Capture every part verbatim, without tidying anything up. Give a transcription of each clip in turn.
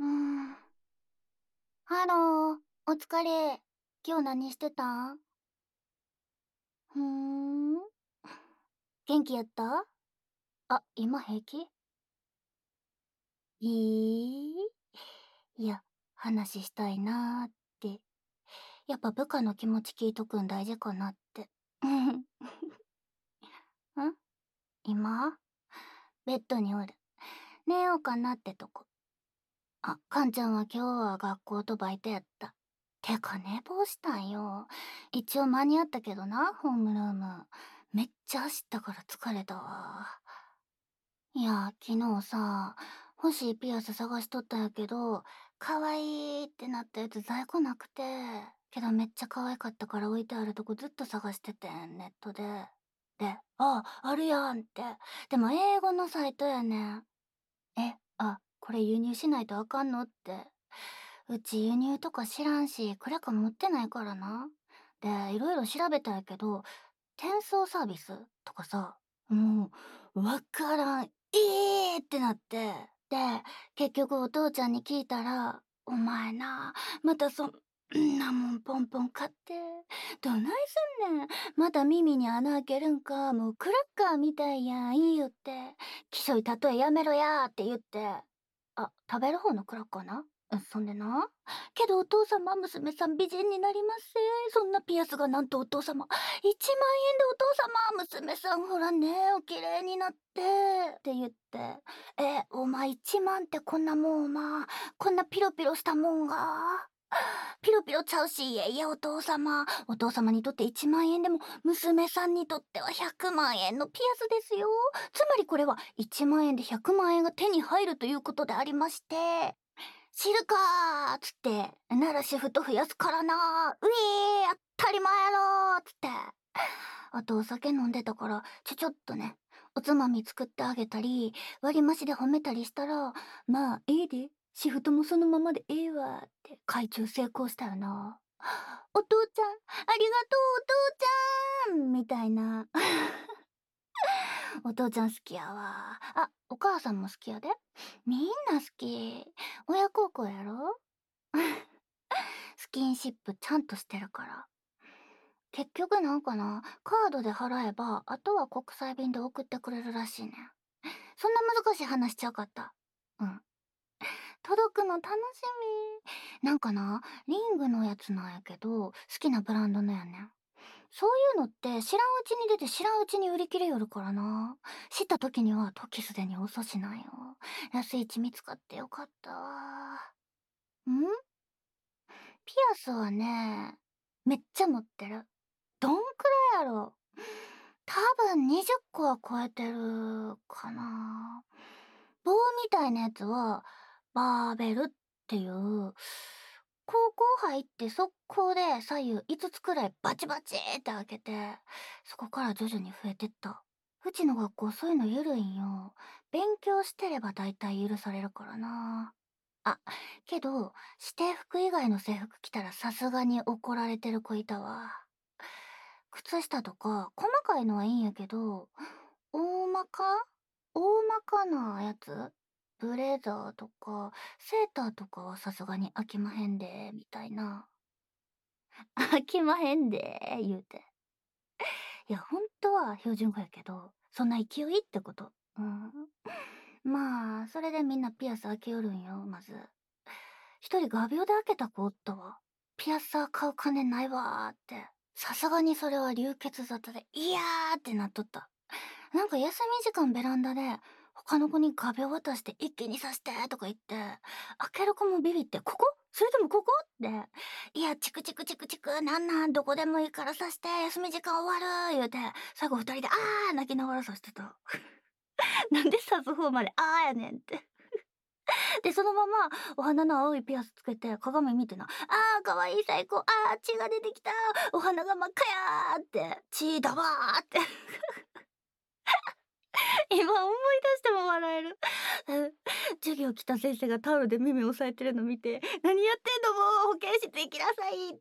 うーん。ハロー、お疲れ。今日何してたん？ふーん。元気やった？あ、今平気？えー、いや、話したいなーって。やっぱ部下の気持ち聞いとくん大事かなって。ん今ベッドにおる。寝ようかなってとこ。あ、かんちゃんは今日は学校とバイトやった。てか寝坊したんよ。一応間に合ったけどな、ホームルーム。めっちゃ走ったから疲れたわ。いや、昨日さ、欲しいピアス探しとったんやけど、可愛いってなったやつ在庫なくて。けどめっちゃ可愛かったから置いてあるとこずっと探しててん、ネットで。で、あ、あるやんって。でも英語のサイトやねん。え、あ、これ輸入しないとあかんのって。うち輸入とか知らんし、クレカ持ってないからな。で、いろいろ調べたんやけど、転送サービスとかさ、もう、わからん。えーってなって。で、結局お父ちゃんに聞いたら、お前な、またそんなもんポンポン買って、どないすんねん。また耳に穴開けるんか、もうクラッカーみたいやん、いいよって。きしょい例えやめろやーって言って。あ、食べる方のクラッカーな。うん、そんでな。けどお父様、娘さん美人になりますせ。そんなピアスがなんとお父様、いちまん円でお父様、娘さんほらね、お綺麗になって、って言って。え、お前いちまんってこんなもん、おま、こんなピロピロしたもんが。ピロピロちゃうし、いやいやお父様。お父様にとっていちまん円でも、娘さんにとってはひゃくまん円のピアスですよ。つまりこれはいちまん円でひゃくまん円が手に入るということでありまして、知るかーっつって、ならシフト増やすからなー。うえー、当たり前やろーっつって。あとお酒飲んでたから、ちょちょっとね、おつまみ作ってあげたり、割り増しで褒めたりしたら、まあ、ええで、シフトもそのままでええわーって懐中成功したよな。お父ちゃん、ありがとうお父ちゃんみたいな。お父ちゃん好きやわ。あ、お母さんも好きやで。みんな好き。親孝行やろ？スキンシップちゃんとしてるから。結局なんかな、カードで払えば、あとは国際便で送ってくれるらしいねん。そんな難しい話ちゃうかった。うん。届くの楽しみ。なんかな、リングのやつなんやけど、好きなブランドのやねん。そういうのって知らんうちに出て知らんうちに売り切れよるからな。知った時には時すでに遅しなんよ。安い位置見つかってよかったわ。んピアスはね、めっちゃ持ってる。どんくらいやろ？多分にじゅっこは超えてるかな。棒みたいなやつは、バーベルっていう、高校入って速攻で左右いつつくらいバチバチって開けて、そこから徐々に増えてった。うちの学校そういうの緩いんよ。勉強してれば大体許されるからな。あ、けど、指定服以外の制服着たらさすがに怒られてる子いたわ。靴下とか、細かいのはいいんやけど、大まか大まかなやつブレザーとか、セーターとかはさすがに飽きまへんで、みたいな。飽きまへんで、言うて。いや、ほんとは標準語やけど、そんな勢いってこと。うん。まあ、それでみんなピアス開けよるんよ、まず。一人画鋲で開けた子おったわ。ピアサー買う金ないわーって。さすがにそれは流血沙汰で、いやーってなっとった。なんか休み時間ベランダで、他の子に画鋲渡して一気に刺してとか言って、開ける子もビビって、ここそれともここって。いや、チクチクチクチク、なんなん、どこでもいいから刺して、休み時間終わる言うて、最後二人で、あー泣きながら刺してた。なんで刺す方まで、あーやねんって。で、そのまま、お花の青いピアスつけて、鏡見てな、あー、かわいい最高、あー、血が出てきた、お花が真っ赤やーって、血だわーって。今思い出しても笑える。授業来た先生がタオルで耳押さえてるの見て、何やってんのもう保健室行きなさいって。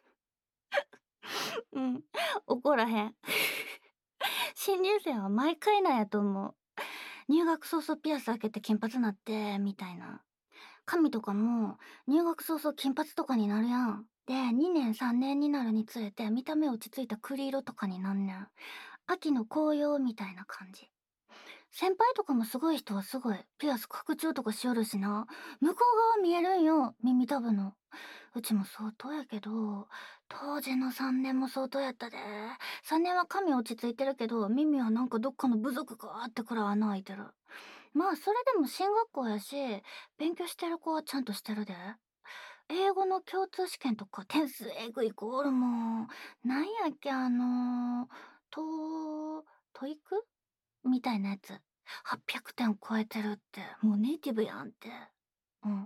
うん、怒らへん。新入生は毎回なんやと思う。入学早々ピアス開けて金髪なって、みたいな。 髪とかも入学早々金髪とかになるやん。で、にねんさんねんになるにつれて見た目落ち着いた栗色とかになんねん。秋の紅葉みたいな感じ。先輩とかもすごい人はすごい。ピアス拡張とかしよるしな。向こう側見えるんよ。耳たぶの。うちも相当やけど、当時のさんねんも相当やったで。さんねんは髪落ち着いてるけど、耳はなんかどっかの部族がーってくらい穴開いてる。まあ、それでも進学校やし、勉強してる子はちゃんとしてるで。英語の共通試験とか点数えぐい子おるもん。なんやっけ、あのー、と、トイックみたいなやつ。はっぴゃくてん超えてるって、もうネイティブやんって。うん。ん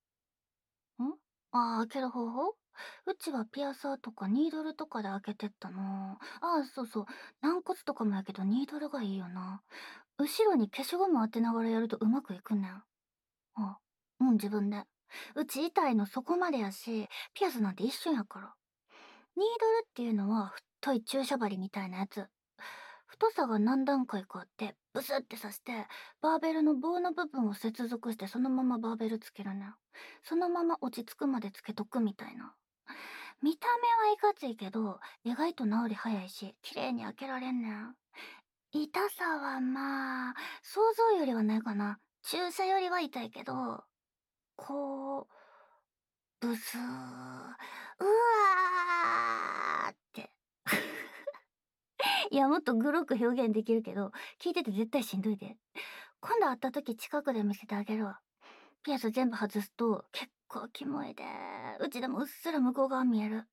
ああ、開ける方法うちはピアサーとかニードルとかで開けてったな。ああ、そうそう。軟骨とかもやけどニードルがいいよな。後ろに消しゴム当てながらやるとうまくいくねん。あ、うん、自分で。うち痛いのそこまでやし、ピアスなんて一緒やから。ニードルっていうのは太い注射針みたいなやつ。太さが何段階かあって、ブスって刺して、バーベルの棒の部分を接続してそのままバーベルつけるねん。そのまま落ち着くまでつけとくみたいな。見た目はいかついけど、意外と治り早いし、綺麗に開けられんねん。痛さはまあ、想像よりはないかな。注射よりは痛いけど、こう、ブスー、うわーって。いや、もっとグロく表現できるけど、聞いてて絶対しんどいで。今度会った時近くで見せてあげるわ。ピアス全部外すと結構キモいで。うちでもうっすら向こう側見える。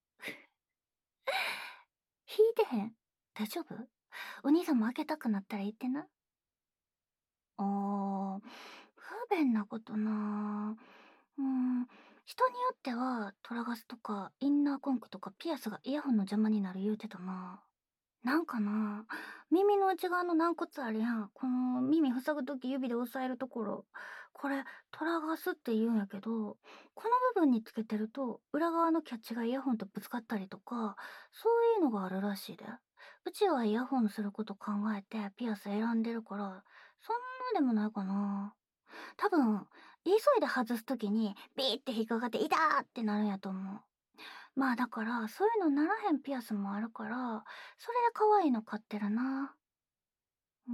引いてへん大丈夫お兄さんも開けたくなったら言ってな。あー、不便なことなぁ。うーん、人によってはトラガスとかインナーコンクとかピアスがイヤホンの邪魔になる言うてたな。なんかな、耳の内側の軟骨あるやん。この耳塞ぐとき指で押さえるところ。これ、トラガスって言うんやけど、この部分につけてると、裏側のキャッチがイヤホンとぶつかったりとか、そういうのがあるらしいで。うちはイヤホンすること考えてピアス選んでるから、そんなでもないかな。多分、急いで外すときに、ビーって引っかかって、痛ーってなるんやと思う。まあだから、そういうのならへんピアスもあるから、それで可愛いの買ってるな。うん。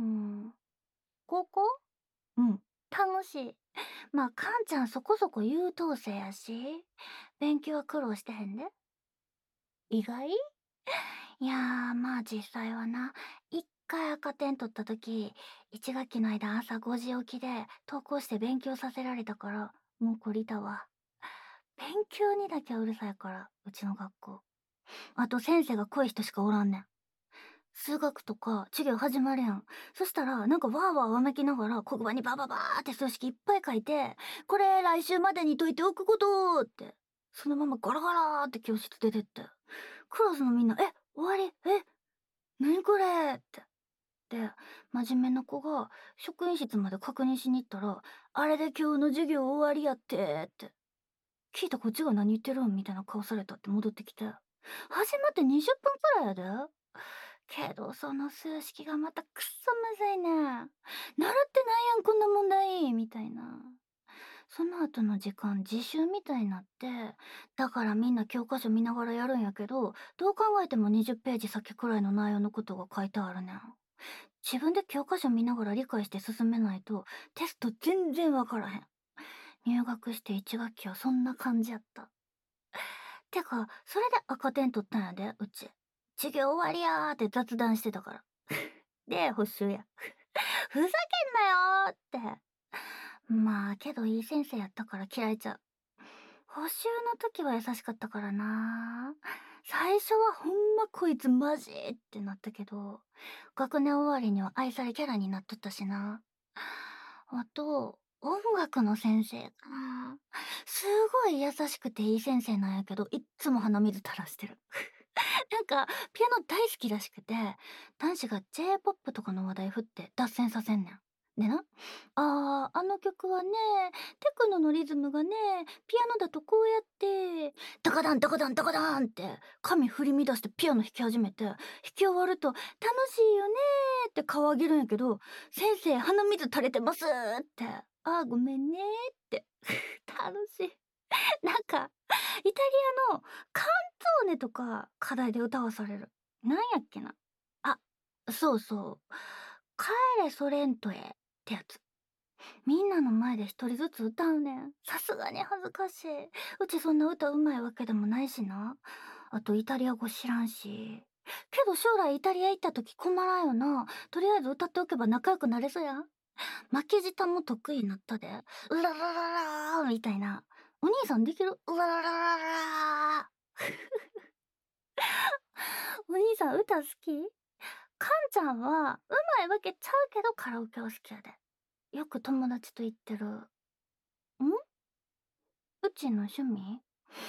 高校うん。楽しい。まあ、カンちゃんそこそこ優等生やし、勉強は苦労してへんで。意外いやー、まあ実際はな、一回赤点取った時、一学期の間朝ごじ起きで登校して勉強させられたから、もう懲りたわ。勉強にだけはうるさいから、うちの学校。あと先生が濃い人しかおらんねん。数学とか授業始まるやん。そしたら、なんかわーわーわめきながら黒板にバババーって数式いっぱい書いて、これ来週までに解いておくことって、そのままガラガラーって教室出てって。クラスのみんな、え、終わりえ、なにこれって。で、真面目な子が職員室まで確認しに行ったら、あれで今日の授業終わりやってって。聞いたこっちが何言ってるんみたいな顔されたって戻ってきて。始まってにじゅっぷんくらいやで。けど、その数式がまたくっそむずいねん。習ってないやん、こんな問題みたいな。その後の時間、自習みたいになって、だからみんな教科書見ながらやるんやけど、どう考えてもにじゅっページ先くらいの内容のことが書いてあるねん。自分で教科書見ながら理解して進めないと、テスト全然わからへん。入学していち学期はそんな感じやった。てか、それで赤点取ったんやで、うち。授業終わりやーって雑談してたから。で、補習や。ふざけんなよーって。まあ、けどいい先生やったから嫌いちゃう。補習の時は優しかったからな。最初はほんまこいつマジってなったけど、学年終わりには愛されキャラになっとったしな。あと、音楽の先生かな。すごい優しくていい先生なんやけど、いっつも鼻水垂らしてる。なんか、ピアノ大好きらしくて、男子が ジェイポップ とかの話題振って脱線させんねん。でな、あー、あの曲はね、テクノのリズムがね、ピアノだとこうやって、ダカダンダカダンダカダンって、髪振り乱してピアノ弾き始めて、弾き終わると、楽しいよねーって顔上げるんやけど、先生鼻水垂れてますって、あーごめんねーって。 あるし。なんか、イタリアのカンツォーネとか課題で歌わされる。なんやっけな。あ、そうそう。帰れソレントへってやつ。みんなの前で一人ずつ歌うねん。さすがに恥ずかしい。うちそんな歌うまいわけでもないしな。あとイタリア語知らんし。けど将来イタリア行った時困らんよな。とりあえず歌っておけば仲良くなれそうやん。負けじたも得意になったで。うららららーみたいな。お兄さんできるうらららららー。お兄さん歌好き？かんちゃんはうまいわけちゃうけどカラオケは好きやで。よく友達と言ってる。ん？うちの趣味？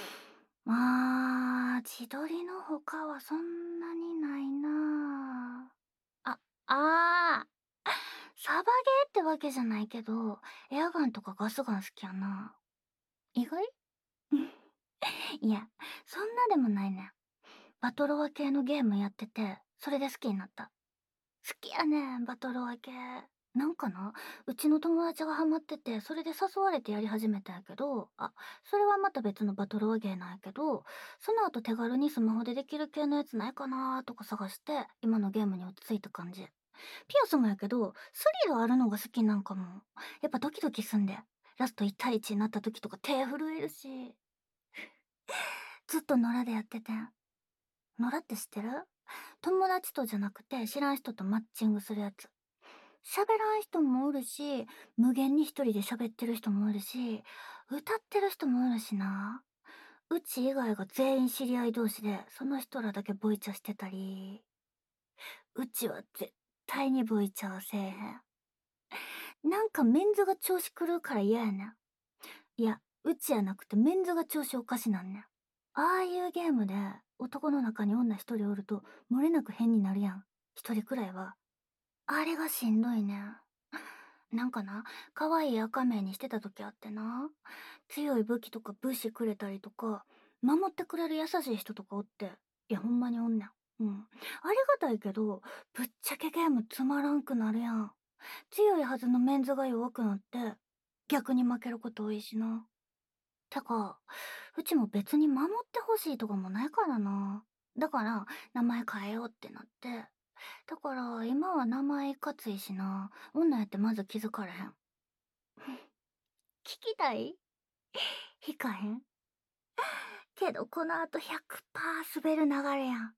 まあ、自撮りの他はそんなにないなあ。あ、あー、サバゲーってわけじゃないけど、エアガンとかガスガン好きやな。意外？いや、そんなでもないねん。バトロワ系のゲームやってて、それで好きになった。好きやねん、バトロワ系。なんかな、うちの友達がハマってて、それで誘われてやり始めたんやけど、あ、それはまた別のバトロワゲーなんやけど、その後手軽にスマホでできる系のやつないかなーとか探して、今のゲームに落ち着いた感じ。ピアスもやけど、スリルあるのが好きなんかも。やっぱドキドキすんで。ラストいち対いちになった時とか手震えるし。ずっと野良でやっててん。野良って知ってる？友達とじゃなくて知らん人とマッチングするやつ。喋らん人もおるし、無限に一人で喋ってる人もおるし、歌ってる人もおるしな。うち以外が全員知り合い同士で、その人らだけボイチャしてたり、うちは絶対にボイチャはせえへん。なんかメンズが調子狂うから嫌やねん。いや、うちやなくてメンズが調子おかしなんねん。ああいうゲームで男の中に女一人おると漏れなく変になるやん。一人くらいは。あれがしんどいねん。なんかな、可愛い赤目にしてた時あってな。強い武器とか物資くれたりとか、守ってくれる優しい人とかおって。いや、ほんまにおんねん。うん。ありがたいけど、ぶっちゃけゲームつまらんくなるやん。強いはずのメンズが弱くなって、逆に負けること多いしな。てか、うちも別に守ってほしいとかもないからな。だから、名前変えようってなって。だから、今は名前いかついしな。女やってまず気づかれへん。聞きたい？引かへんけど、この後ひゃくパーセント滑る流れやん。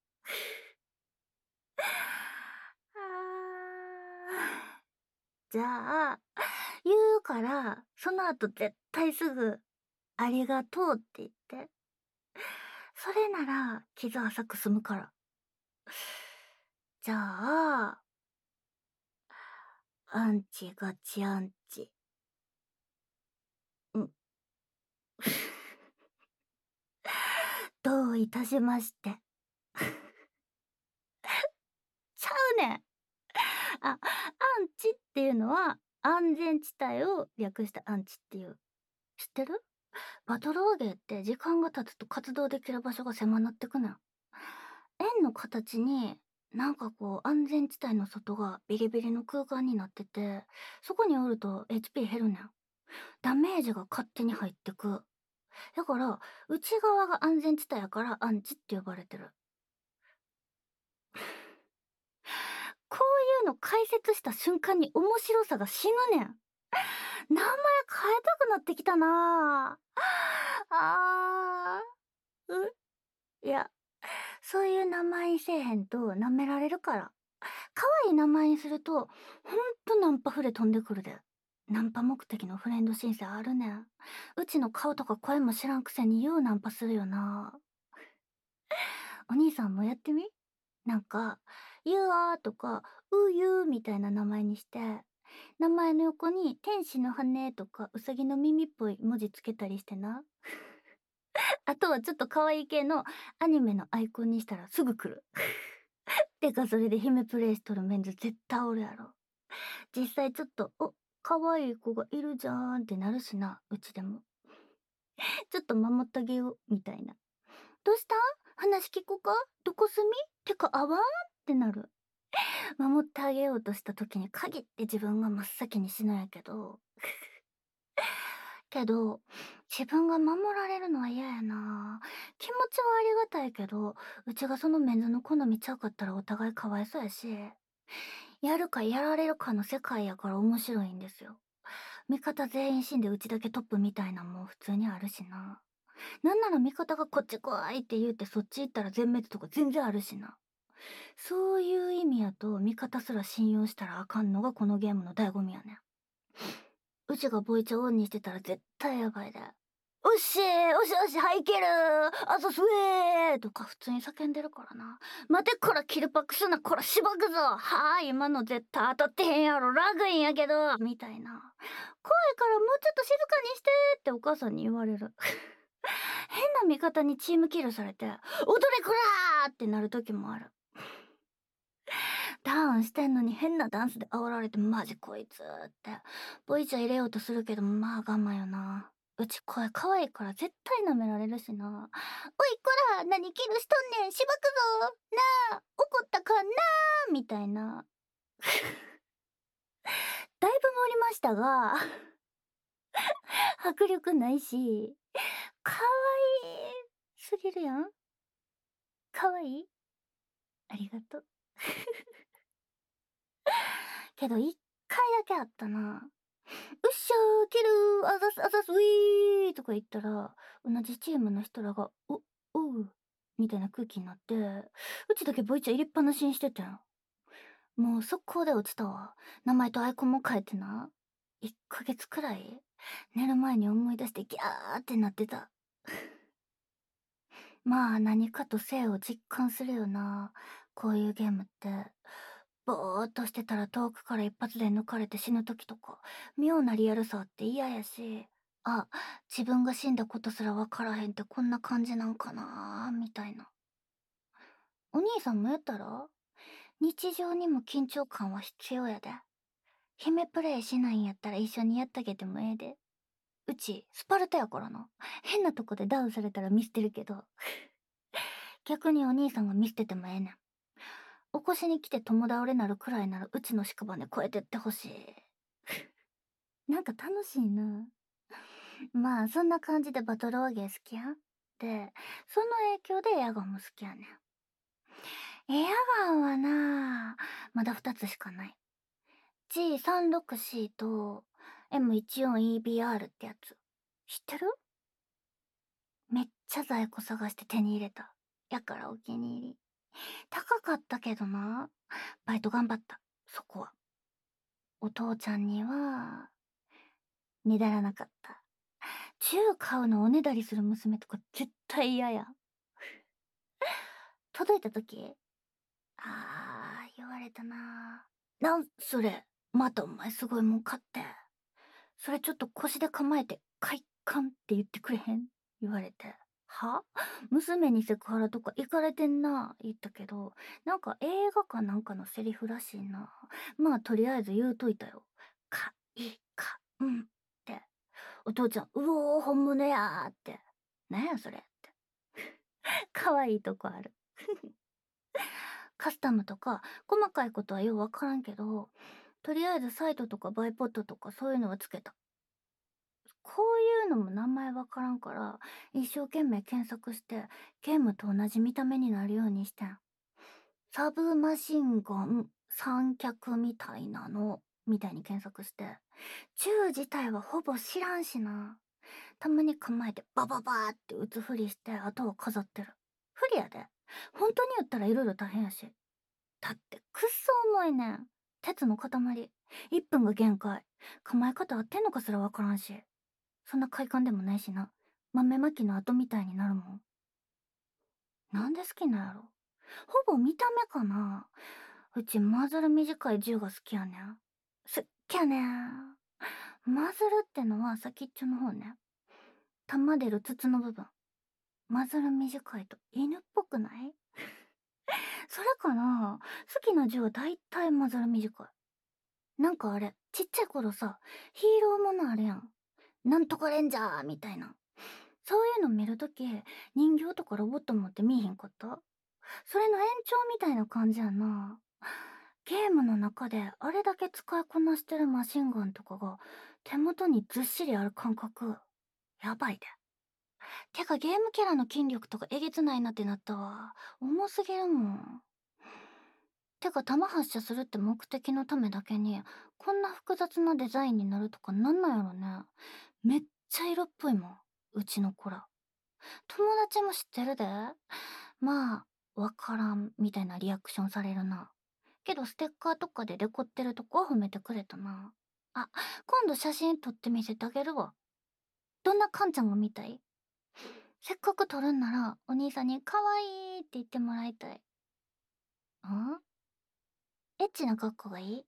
あーじゃあ、言うから、その後絶対すぐ、ありがとうって言って。それなら、傷浅く済むから。じゃあ、アンチガチアンチ。うん。どういたしまして。ちゃうねん。あ、アンチっていうのは、安全地帯を略したアンチっていう。知ってる？バトルオーゲーって時間が経つと活動できる場所が狭なってくねん。円の形に、なんかこう安全地帯の外がビリビリの空間になってて、そこにおると エイチピー 減るねん。ダメージが勝手に入ってく。だから、内側が安全地帯やからアンチって呼ばれてる。こういうの解説した瞬間に面白さが死ぬねん。名前変えたくなってきたなあ。あー、ういや、そういう名前にせえへんと舐められるから。可愛い名前にすると、ほんとナンパフレ飛んでくるで。ナンパ目的のフレンド申請あるねん。うちの顔とか声も知らんくせにようナンパするよな。お兄さんもやってみ？なんか、ゆうあーとか、うゆうみたいな名前にして、名前の横に天使の羽とかうさぎの耳っぽい文字つけたりしてな。あとはちょっと可愛い系のアニメのアイコンにしたらすぐ来る。てかそれで姫プレイしとるメンズ絶対おるやろ。実際ちょっと、お、可愛い子がいるじゃーんってなるしな、うちでも。ちょっと守ってあげよう、みたいな。どうした？話聞こうか？どこ住み？てか、あわーんってなる。守ってあげようとした時に限って自分が真っ先に死ぬんやけど。 けど、自分が守られるのは嫌やな。気持ちはありがたいけど、うちがそのメンズの好みちゃうかったらお互いかわいそうやし、やるかやられるかの世界やから面白いんですよ。味方全員死んでうちだけトップみたいなんも普通にあるしな。なんなら味方がこっち来いって言ってそっち行ったら全滅とか全然あるしな。そういう意味やと味方すら信用したらあかんのがこのゲームの醍醐味やねん。うちがボイチャオンにしてたら絶対やばいで。おっしー、おしおし、はいけるあざすえーとか普通に叫んでるからな。待てこらキルパックすな、こらしばくぞはあ、今の絶対当たってへんやろ、ラグインやけどみたいな。怖いからもうちょっと静かにしてってお母さんに言われる。変な味方にチームキルされて、踊れこらーってなる時もある。ダウンしてんのに変なダンスで煽られてマジこいつって。ボイチャ入れようとするけど、まあ我慢よな。うち声可愛いから絶対舐められるしな。おいこら、何キルしとんねん、しばくぞなあ、怒ったかなみたいな。だいぶ盛りましたが、迫力ないし、可愛いすぎるやん。可愛いありがとう。けど一回だけあったな。うっしゃー、キルあざすあざす、ウィーとか言ったら、同じチームの人らが、お、おう、みたいな空気になって、うちだけボイチャ入れっぱなしにしててん。もう速攻で落ちたわ。名前とアイコンも変えてな。いっかげつくらい寝る前に思い出してギャーってなってた。まあ何かと性を実感するよな。こういうゲームって。ぼーっとしてたら遠くから一発で抜かれて死ぬ時とか、妙なリアルさあって嫌やし、あ、自分が死んだことすらわからへんってこんな感じなんかなーみたいな。お兄さんもやったら日常にも緊張感は必要やで。姫プレイしないんやったら一緒にやってあげてもええで。うち、スパルタやからな。変なとこでダウンされたら見捨てるけど。逆にお兄さんが見捨ててもええねん。起こしに来て友倒れなるくらいならうちの屍越えてってほしい。なんか楽しいな。まあ、そんな感じでバトルオーゲー好きやん。で、その影響でエアガンも好きやねん。エアガンはなまだふたつしかない。ジーさんじゅうろくシー と エムじゅうよんイービーアール ってやつ。知ってる？めっちゃ在庫探して手に入れた。やからお気に入り。高かったけどな。バイト頑張った。そこは。お父ちゃんには、ねだらなかった。銃買うのおねだりする娘とか絶対嫌や。届いた時、あー、言われたな。なんそれ、またお前すごいもん買って。それちょっと腰で構えて、快感って言ってくれへん言われて。は娘にセクハラとか行かれてんな、言ったけど、なんか映画かなんかのセリフらしいな。まあとりあえず言うといたよ。か、いか、うんって。お父ちゃん、うおー、本物やーって。なんやそれって。可愛いとこある。カスタムとか、細かいことはようわからんけど、とりあえずサイトとかバイポットとかそういうのはつけた。こういうのも名前わからんから、一生懸命検索して、ゲームと同じ見た目になるようにしてん。サブマシンガン三脚みたいなの、みたいに検索して。銃自体はほぼ知らんしな。たまに構えてバババーって撃つふりして、あとは飾ってる。不利やで。本当に撃ったら色々大変やし。だってくっそ重いねん。鉄の塊。いっぷんが限界。構え方合ってんのかすらわからんし。そんな快感でもないしな。豆まきの後みたいになるもん。なんで好きなんやろ。ほぼ見た目かな。うちマズル短い銃が好きやねん。すっきゃねん。マズルってのは先っちょの方ね。弾出る筒の部分。マズル短いと犬っぽくない？それかな。好きな銃はだいたいマズル短い。なんかあれ、ちっちゃい頃さ、ヒーローものあるやん。なんとかレンジャーみたいな。そういうの見るとき、人形とかロボット持って見えへんかった？それの延長みたいな感じやな。ゲームの中であれだけ使いこなしてるマシンガンとかが、 手元にずっしりある感覚、やばいで。てかゲームキャラの筋力とかえげつないなってなったわ。重すぎるもん。てか弾発射するって目的のためだけに、こんな複雑なデザインになるとかなんなんやろね。めっちゃ色っぽいもん、うちの子ら。友達も知ってるで。まあ、わからんみたいなリアクションされるな。けどステッカーとかでデコってるとこは褒めてくれたな。あ、今度写真撮って見せてあげるわ。どんなカンちゃんが見たい？せっかく撮るんなら、お兄さんに可愛いって言ってもらいたい。ん？エッチな格好がいい？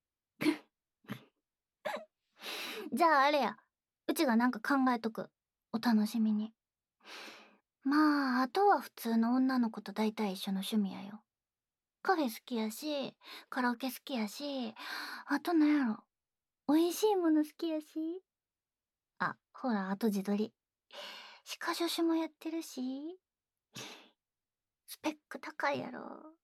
じゃああれや。うちがなんか考えとく。お楽しみに。まあ、あとは普通の女の子と大体一緒の趣味やよ。カフェ好きやし、カラオケ好きやし、あとなんやろ。美味しいもの好きやし。あ、ほら、あと自撮り。歯科助手もやってるし。スペック高いやろ。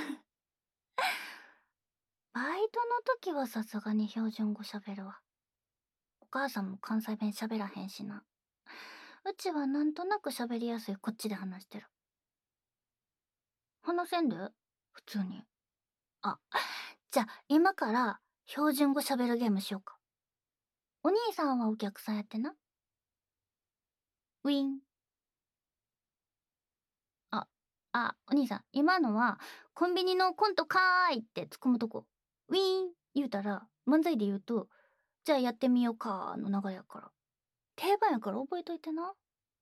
バイトの時はさすがに標準語喋るわ。お母さんも関西弁喋らへんしな。うちはなんとなく喋りやすいこっちで話してる。話せんで普通に。あ、じゃあ今から標準語喋るゲームしようか。お兄さんはお客さんやってな。ウィン。あ、あ、お兄さん、今のはコンビニのコントかーいって突っ込むとこ。ウィーン言うたら漫才で言うと、じゃあやってみようかーの流れやから。定番やから覚えといてな。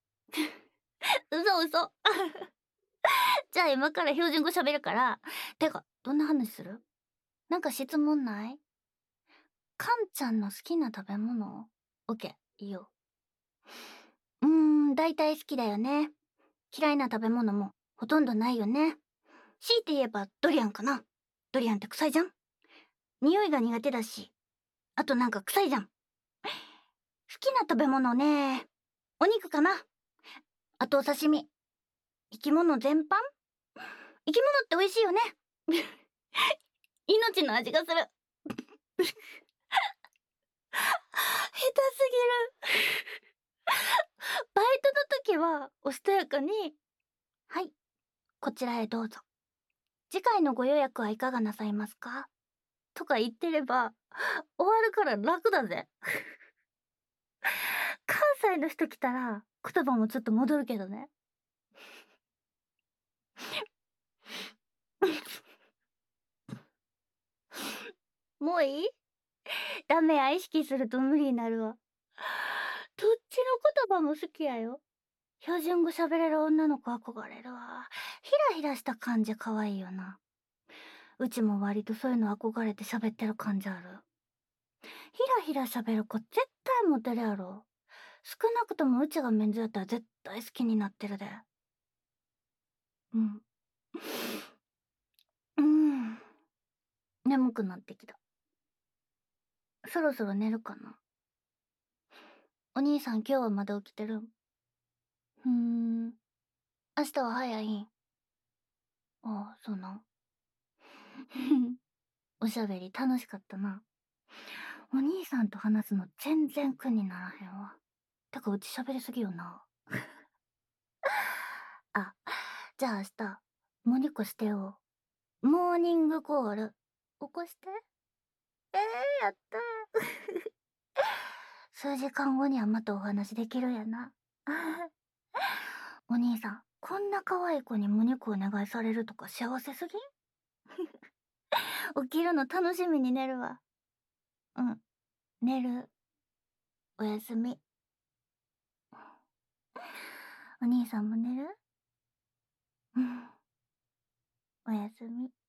嘘嘘。じゃあ今から標準語喋るから。てか、どんな話する？なんか質問ない？カンちゃんの好きな食べ物？オッケー、いいよ。うーん、大体好きだよね。嫌いな食べ物もほとんどないよね。強いて言えばドリアンかな。ドリアンって臭いじゃん。匂いが苦手だし。あとなんか臭いじゃん。好きな食べ物ね。お肉かな。あとお刺身。生き物全般？生き物って美味しいよね。命の味がする。下手すぎる。バイトの時はおしとやかに、はい、こちらへどうぞ。次回のご予約はいかがなさいますか？とか言ってれば終わるから楽だぜ。関西の人来たら言葉もちょっと戻るけどね。もういい？ダメや、意識すると無理になるわ。どっちの言葉も好きやよ。標準語喋れる女の子憧れるわ。ヒラヒラした感じ可愛いよな。うちも割とそういうの憧れて喋ってる感じある。ヒラヒラ喋る子絶対モテるやろ。少なくともうちがメンズやったら絶対好きになってるで。うん。うん。眠くなってきた。そろそろ寝るかな。お兄さん今日はまだ起きてるん？ふーん。明日は早いん？ああ、そうなん。おしゃべり楽しかったな。お兄さんと話すの全然苦にならへんわ。てかうち喋りすぎよな。あ、じゃあ明日、もう一個してよ。モーニングコール。起こして。えー、やったー。数時間後にはまたお話できるやな。お兄さん、こんな可愛い子に胸子お願いされるとか幸せすぎん？起きるの楽しみに寝るわ。うん、寝る。おやすみ。お兄さんも寝る？うん、おやすみ。